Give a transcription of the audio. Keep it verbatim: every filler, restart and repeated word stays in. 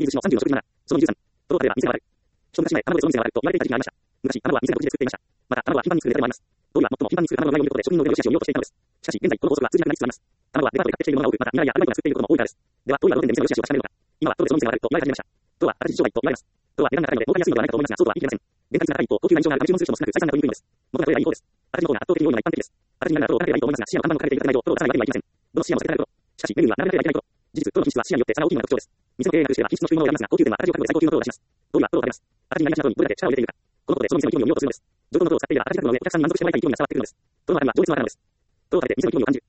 寿司のさんじゅうの食事なな、そのにじゅうさん。とどうかでは店が悪い。一昔前、卵でその店が悪いと言われていた時期がありました。昔、卵は店が独自で作っていました。また、卵は頻繁に作るネタでもあります。どうやら最も頻繁に作る卵の内容を見ることで庶民の腕を良し悪しを見ようとしていたのです。しかし、現在この法則は通じなくなりつつあります。卵はデパートで買ってきているものが多く、また、未来やアルバイトが作っていることも多いからです。では、どういう論点で店の良し悪しを確かめるのか。今は、どうでその店が悪いと言われ始めました。どうは、新しい商売と言われます。どうは、値段が高いので儲かりやすいのではないかと思いますが、そうとは言い切れません。原価率が高い一方、高級な印象があるため注文する人も少なく、採算が取りにくいのです。元が取ればいい方です。赤字の方が圧倒的に多いのが一般的です。赤字になるならどうをかければいいと思いますが、視野の看板をかけているだけないと、どうを出さないわけにはいきません。どの視野も捨てられること。しかし、メニューは並べなければいけないこと。事実、どの品質は視野によって差が大きいのが特徴です。店の経営が良くしては品質の低いものを選びますが、高級店は赤字を覚悟で最高級のことを出します。どうや、どうを食べます。赤字になりがちなどにどれだけ力を入れているか。このことでその店の興味を見ようとするのです。上等のことを使っていれば赤字額の上、お客さんに満足してもらいたいという興味が伝わってくるのです。どうのあれば、上質の赤字のあるのです。どう食べて店の興味を感じる。